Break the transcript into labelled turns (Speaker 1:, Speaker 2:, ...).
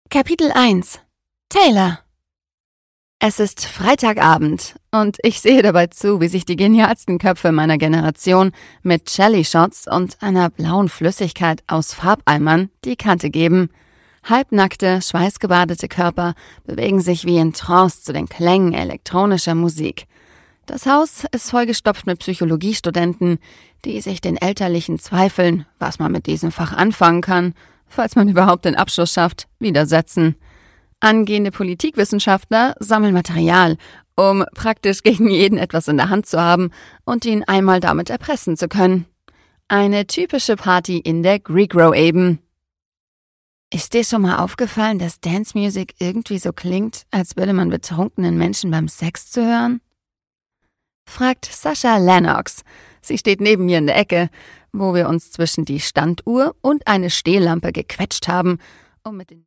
Speaker 1: Kapitel 1 Taylor. Es ist Freitagabend und ich sehe dabei zu, wie sich die genialsten Köpfe meiner Generation mit Jelly-Shots und einer blauen Flüssigkeit aus Farbeimern die Kante geben. Halbnackte, schweißgebadete Körper bewegen sich wie in Trance zu den Klängen elektronischer Musik. Das Haus ist vollgestopft mit Psychologiestudenten, die sich den elterlichen Zweifeln, was man mit diesem Fach anfangen kann, falls man überhaupt den Abschluss schafft, widersetzen. Angehende Politikwissenschaftler sammeln Material, um praktisch gegen jeden etwas in der Hand zu haben und ihn einmal damit erpressen zu können. Eine typische Party in der Greek Row eben. Ist dir schon mal aufgefallen, dass Dance Music irgendwie so klingt, als würde man betrunkenen Menschen beim Sex zuhören? Fragt Sascha Lennox. Sie steht neben mir in der Ecke, wo wir uns zwischen die Standuhr und eine Stehlampe gequetscht haben, um mit den